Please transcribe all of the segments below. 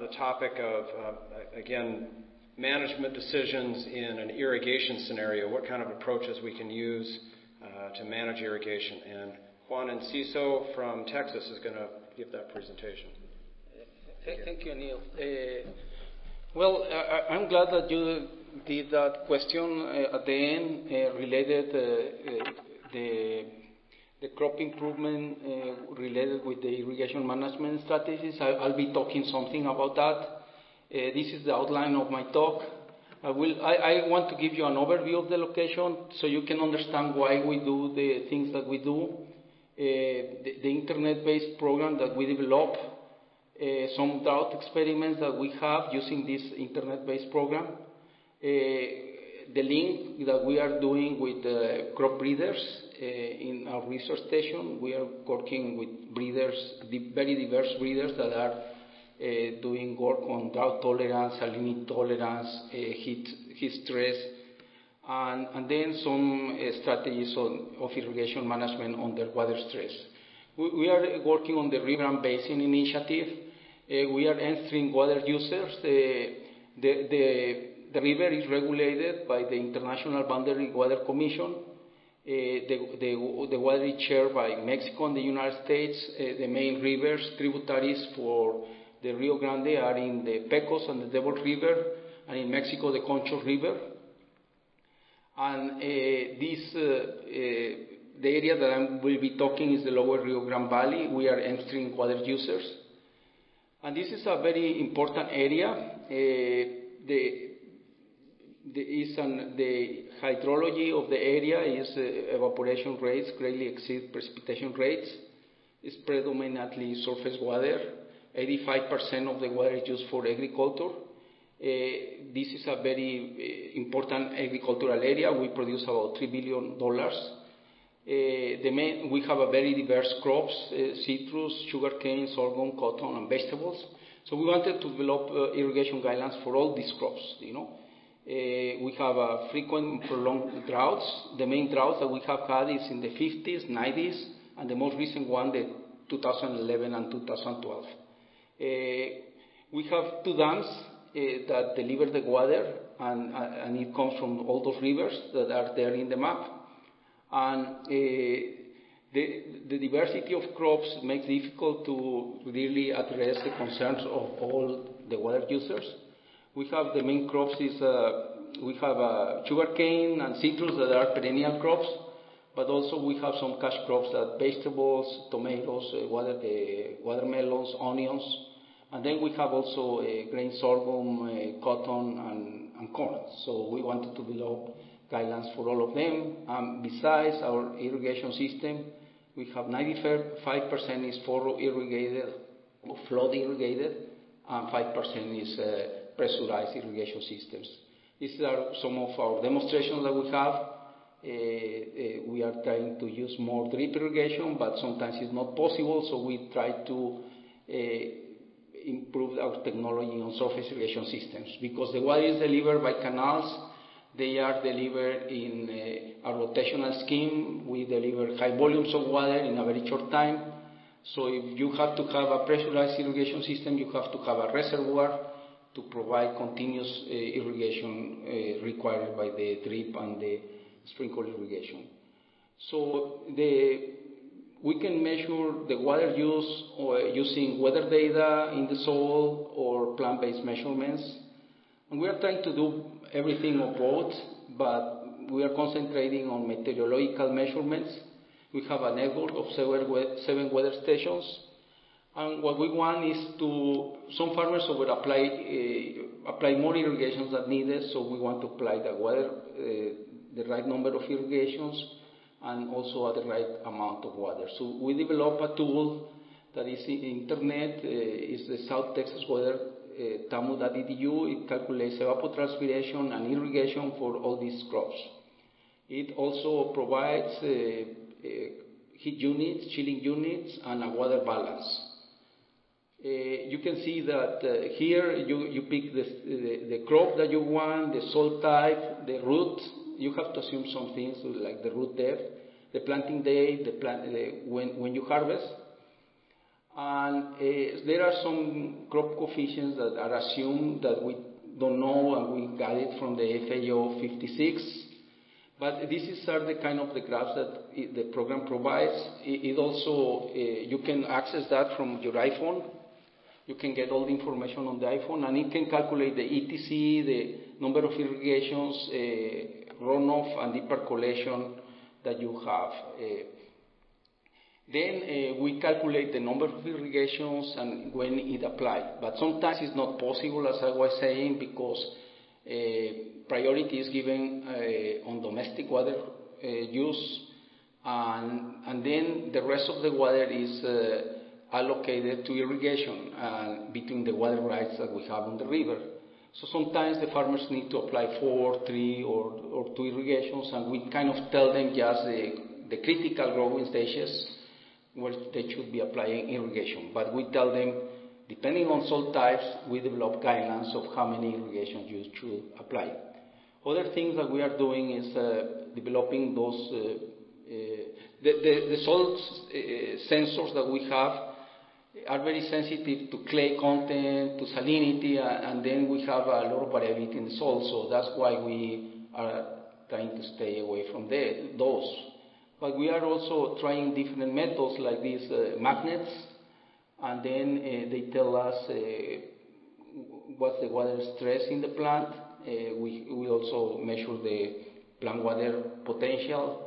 the topic of, again, management decisions in an irrigation scenario, what kind of approaches we can use to manage irrigation. And Juan Enciso from Texas is going to give that presentation. Thank you, Neil. Well, I'm glad that you did that question at the end related the crop improvement related with the irrigation management strategies. I'll be talking something about that. This is the outline of my talk. I want to give you an overview of the location so you can understand why we do the things that we do. The internet-based program that we develop, some drought experiments that we have using this internet-based program, the link that we are doing with crop breeders in our research station. We are working with breeders, very diverse breeders that are doing work on drought tolerance, salinity tolerance, heat stress, and then some strategies of irrigation management under water stress. We are working on the River and Basin Initiative. We are entering water users. The river is regulated by the International Boundary Water Commission. The water is shared by Mexico and the United States. The main rivers, tributaries for the Rio Grande are in the Pecos and the Devil River, and in Mexico the Concho River. And the area that I will be talking is the lower Rio Grande Valley. We are entering water users. And this is a very important area. The hydrology of the area is evaporation rates greatly exceed precipitation rates. It's predominantly surface water. 85% of the water is used for agriculture. This is a very important agricultural area. We produce about $3 billion. We have a very diverse crops, citrus, sugarcane, sorghum, cotton, and vegetables. So we wanted to develop irrigation guidelines for all these crops, We have frequent and prolonged droughts. The main droughts that we have had is in the 50s, 90s, and the most recent one, the 2011 and 2012. We have two dams that deliver the water, and it comes from all those rivers that are there in the map. And the diversity of crops makes it difficult to really address the concerns of all the water users. We have the main crops we have sugarcane and citrus that are perennial crops, but also we have some cash crops that vegetables, tomatoes, watermelons, onions, and then we have also grain sorghum, cotton, and corn. So we wanted to develop guidelines for all of them. Besides our irrigation system, we have 95% is furrow irrigated or flood irrigated, and 5% is pressurized irrigation systems. These are some of our demonstrations that we have. We are trying to use more drip irrigation, but sometimes it's not possible, so we try to improve our technology on surface irrigation systems. Because the water is delivered by canals, they are delivered in a rotational scheme. We deliver high volumes of water in a very short time. So if you have to have a pressurized irrigation system, you have to have a reservoir to provide continuous irrigation required by the drip and the sprinkle irrigation. So we can measure the water use using weather data in the soil or plant-based measurements. And we are trying to do everything of both, but we are concentrating on meteorological measurements. We have a network of 7 weather stations. And what we want is some farmers will apply more irrigations than needed, so we want to apply the right number of irrigations and also at the right amount of water. So we develop a tool that is in internet, is the South Texas Weather, tamu.edu. It calculates evapotranspiration and irrigation for all these crops. It also provides heat units, chilling units, and a water balance. You can see that here you pick the crop that you want, the soil type, the root. You have to assume some things like the root depth, the planting date, when you harvest. And there are some crop coefficients that are assumed that we don't know, and we got it from the FAO 56. But these are the kind of the graphs that the program provides. It also, you can access that from your iPhone. You can get all the information on the iPhone, and it can calculate the ETC, the number of irrigations, runoff, and deep percolation that you have. Then we calculate the number of irrigations and when it applied. But sometimes it's not possible, as I was saying, because priority is given on domestic water use, and then the rest of the water is allocated to irrigation between the water rights that we have on the river. So sometimes the farmers need to apply 4, 3, or 2 irrigations, and we kind of tell them just the critical growing stages where they should be applying irrigation. But we tell them, depending on soil types, we develop guidelines of how many irrigations you should apply. Other things that we are doing is developing those, the soil sensors that we have are very sensitive to clay content, to salinity, and then we have a lot of variability in the soil, so that's why we are trying to stay away from those. But we are also trying different methods like these magnets, and then they tell us what's the water stress in the plant. We also measure the plant water potential,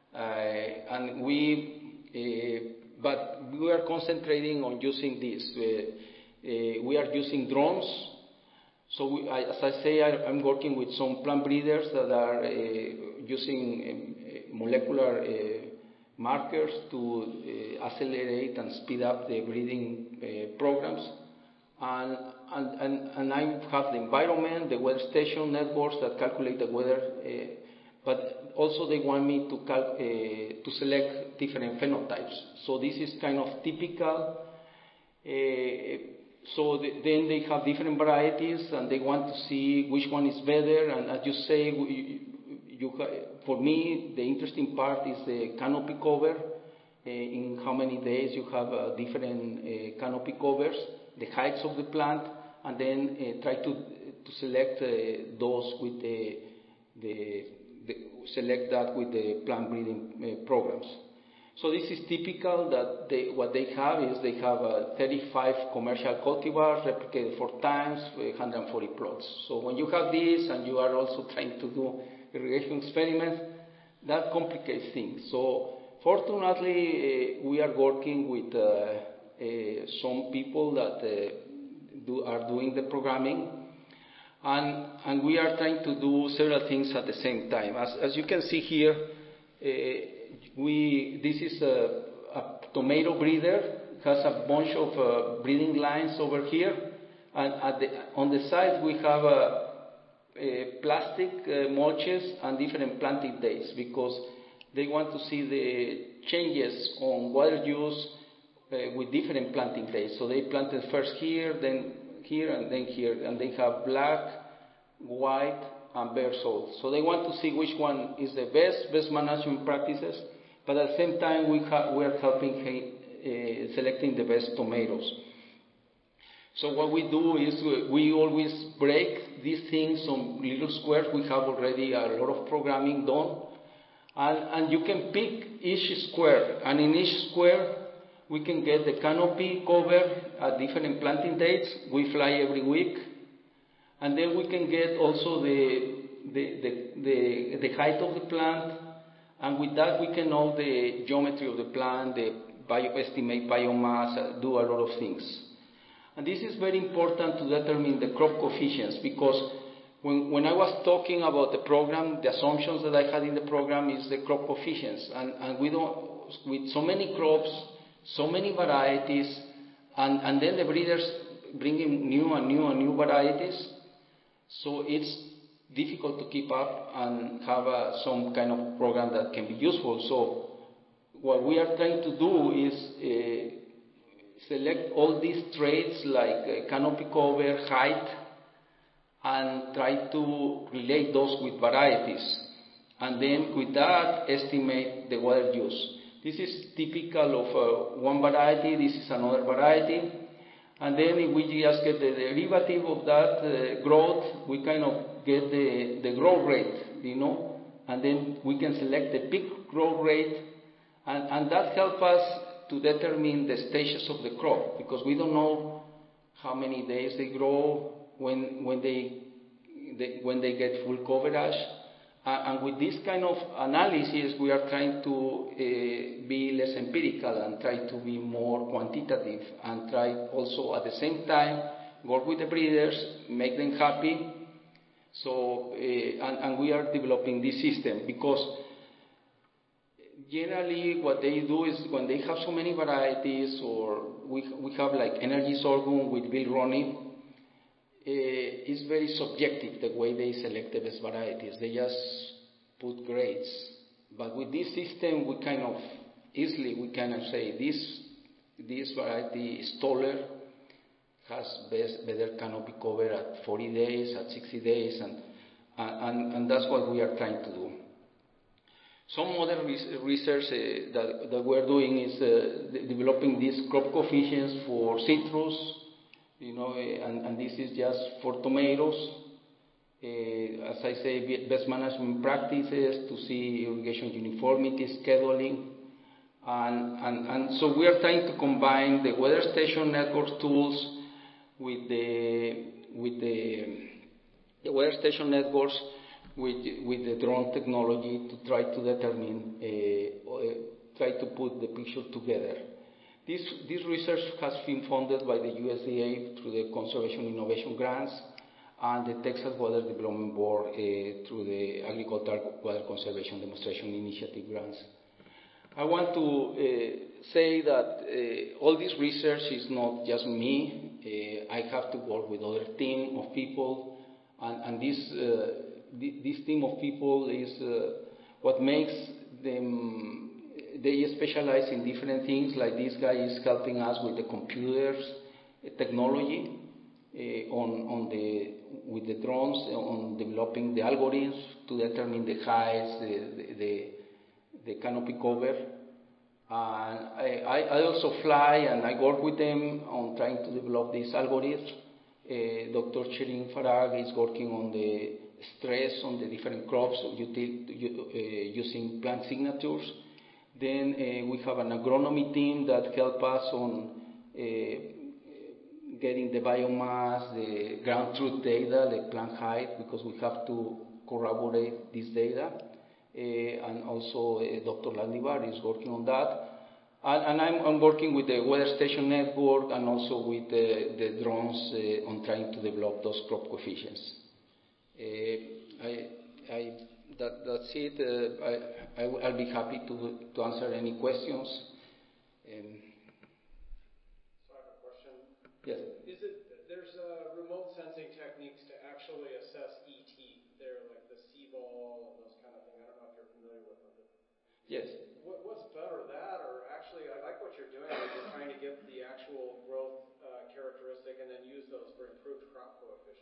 but we are concentrating on using this. We are using drones. So as I say, I'm working with some plant breeders that are using molecular markers to accelerate and speed up the breeding programs. And I have the environment, the weather station networks that calculate the weather, but also they want me to select different phenotypes. So this is kind of typical. Then they have different varieties, and they want to see which one is better. And as you say, for me, the interesting part is the canopy cover. In how many days you have different canopy covers, the heights of the plant, and then try to select those with select that with the plant breeding programs. So this is typical that what they have is they have 35 commercial cultivars replicated 4 times, 140 plots. So when you have this and you are also trying to do irrigation experiments, that complicates things. So fortunately, we are working with some people that are doing the programming, and we are trying to do several things at the same time. As you can see here, this is a tomato breeder. It has a bunch of breeding lines over here, and on the side we have plastic mulches and different planting dates, because they want to see the changes on water use with different planting dates. So they planted first here, then here, and then here, and they have black, white, and bare soil. So they want to see which one is the best management practices, but at the same time we are helping selecting the best tomatoes. So what we do is we always break these things on little squares. We have already a lot of programming done, and you can pick each square, and in each square we can get the canopy cover at different planting dates. We fly every week, and then we can get also the height of the plant, and with that we can know the geometry of the plant, estimate biomass, do a lot of things. And this is very important to determine the crop coefficients, because when I was talking about the program, the assumptions that I had in the program is the crop coefficients, and we don't, with so many crops, so many varieties, and then the breeders bringing new varieties, so it's difficult to keep up and have some kind of program that can be useful. So what we are trying to do is select all these traits like canopy cover, height, and try to relate those with varieties, and then with that estimate the water use. This is typical of one variety, this is another variety. And then if we just get the derivative of that growth, we kind of get the growth rate, and then we can select the peak growth rate, and that helps us to determine the stages of the crop, because we don't know how many days they grow, when they get full coverage. And with this kind of analysis, we are trying to be less empirical and try to be more quantitative, and try also at the same time work with the breeders, make them happy. So, and we are developing this system, because generally what they do is when they have so many varieties, or we have like energy sorghum with Bill Roney, it's very subjective the way they select the best varieties. They just put grades. But with this system, we kind of say this variety is taller, has better canopy cover at 40 days, at 60 days, and that's what we are trying to do. Some other research that we're doing is developing these crop coefficients for citrus, and this is just for tomatoes. As I say, best management practices to see irrigation uniformity, scheduling, and so we are trying to combine the weather station network tools with the weather station networks with the drone technology to try to determine, try to put the picture together. This research has been funded by the USDA through the Conservation Innovation Grants and the Texas Water Development Board through the Agricultural Water Conservation Demonstration Initiative grants. I want to say that all this research is not just me. I have to work with other team of people, and this team of people is what makes them. They specialize in different things. Like this guy is helping us with the computers technology, with the drones, on developing the algorithms to determine the heights, the canopy cover. I also fly and I work with them on trying to develop these algorithms. Dr. Shirin Farag is working on the stress on the different crops using plant signatures. Then we have an agronomy team that help us on getting the biomass, the ground truth data, the plant height, because we have to corroborate this data. And also Dr. Landivar is working on that. And I'm working with the weather station network and also with the drones on trying to develop those crop coefficients. That's it. I'll be happy to answer any questions. So I have a question. Yes. There's remote sensing techniques to actually assess ET. They're like the C-ball and those kind of things. I don't know if you're familiar with them. Yes. What's better, that, or actually, I like what you're doing. You're trying to get the actual growth characteristic and then use those for improved crop coefficients.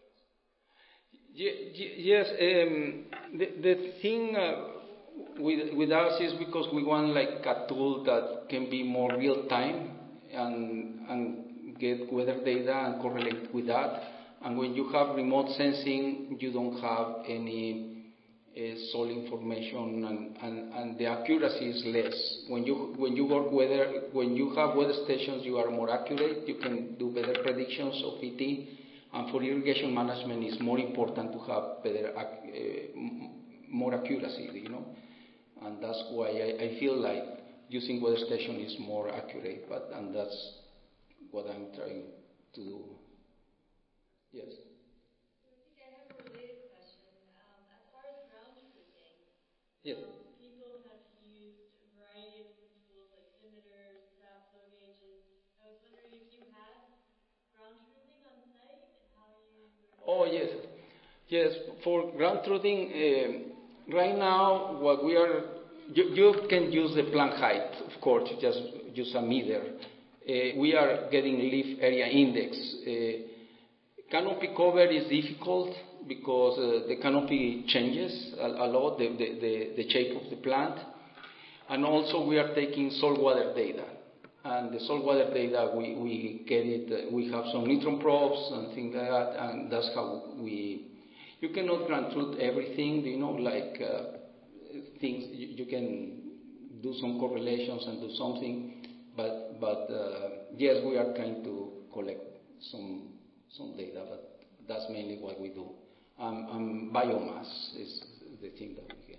Yes, the thing with us is because we want like a tool that can be more real time and get weather data and correlate with that. And when you have remote sensing, you don't have any soil information, and the accuracy is less. When you work when you have weather stations, you are more accurate. You can do better predictions of ET. And for irrigation management, it's more important to have better, more accuracy, And that's why I feel like using weather station is more accurate. And that's what I'm trying to do. Yes. I have a related question. As far as ground truthing, yes. People have used a variety of different tools like limiters, sap flow gauges. I was wondering if you had ground truthing on site and how you were... Oh, yes. Yes, for ground truthing, right now, what we are... You can use the plant height, of course, just use a meter. We are getting leaf area index. Canopy cover is difficult because the canopy changes a lot, the shape of the plant. And also we are taking saltwater data. And the saltwater data, we get it, we have some neutron probes and things like that, and that's how you cannot translude everything, like things, you can do some correlations and do something, but yes, we are trying to collect some data, but that's mainly what we do. Biomass is the thing that we get.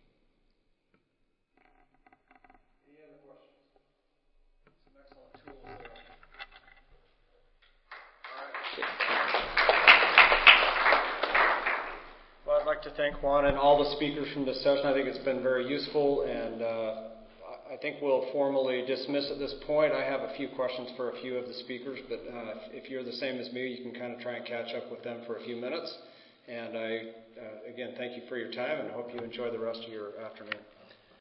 Any other questions? Some excellent tools there. Well, I'd like to thank Juan and all the speakers from this session. I think it's been very useful, and I think we'll formally dismiss at this point. I have a few questions for a few of the speakers, but if you're the same as me, you can kind of try and catch up with them for a few minutes. And I, again, thank you for your time, and I hope you enjoy the rest of your afternoon.